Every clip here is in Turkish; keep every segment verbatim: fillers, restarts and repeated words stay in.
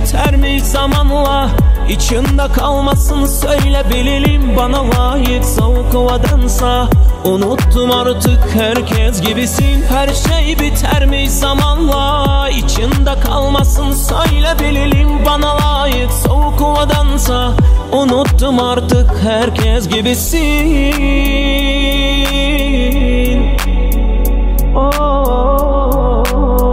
bitermiş zamanla. İçinde kalmasın söyle bilelim, bana layık soğuk havadansa. Unuttum artık herkes gibisin, her şey bitermiş zamanla. İçinde kalmasın söyle bilelim, bana layık soğuk havadansa. Unuttum artık herkes gibisin. Oh.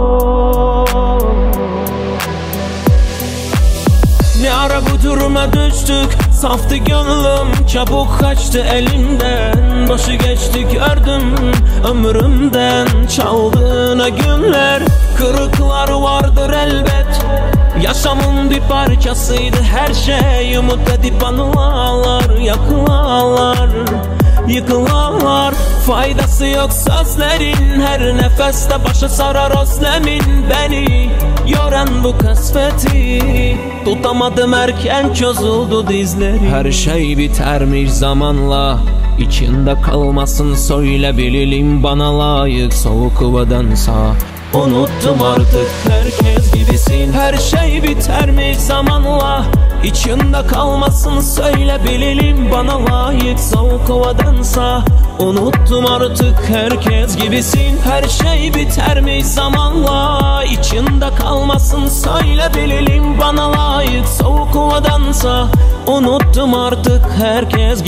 Ne ara bu duruma düştük, saftı gönlüm çabuk kaçtı elimden. Başı geçti gördüm ömrümden, çaldığına günler. Kırıklar vardır elbet, yaşamın bir parçasıydı her şey. Umut edip anılar yakılar, yıkılar. Faydası yok sözlerin, her nefeste başı sarar özlemin. Beni yoran bu kasveti tutamadım, erken çözüldü dizlerim. Her şey bitermiş zamanla, içinde kalmasın söyle bilelim, bana layık soğuk havadansa. Unuttum artık herkes gibisin, her şey bitermiş zamanla. İçinde kalmasın söyle bilelim, bana layık soğuk havadansa. Unuttum artık herkes gibisin, her şey bitermiş zamanla. İçinde kalmasın söyle bilelim, bana layık soğuk havadansa. Unuttum artık herkes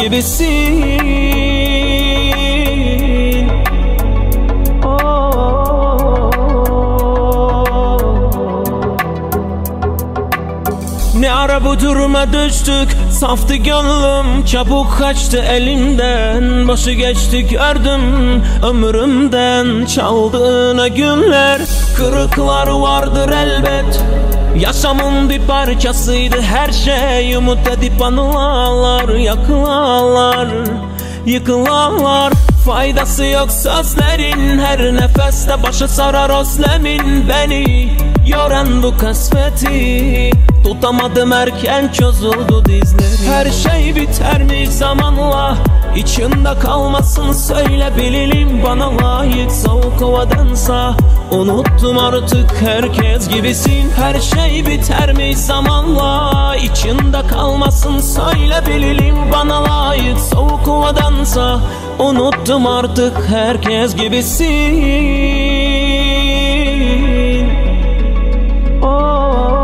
gibisin. Ne ara bu duruma düştük, saftı gönlüm çabuk kaçtı elimden. Başı geçti gördüm ömrümden, çaldığına günler. Kırıklar vardır elbet, yaşamın bir parçasıydı her şey. Umut edip anılar yakılar, yıkılar. Faydası yok sözlerin, her nefeste başı sarar özlemin. Beni yoran bu kasveti tutamadım, erken çözüldü dizlerim. Her şey bitermiş zamanla, içinde kalmasın söyle bilelim, bana layık soğuk havadansa. Unuttum artık herkes gibisin, her şey bitermiş zamanla. İçinde kalmasın söyle bilelim, bana layık soğuk havadansa. Unuttum artık herkes gibisin. Oh.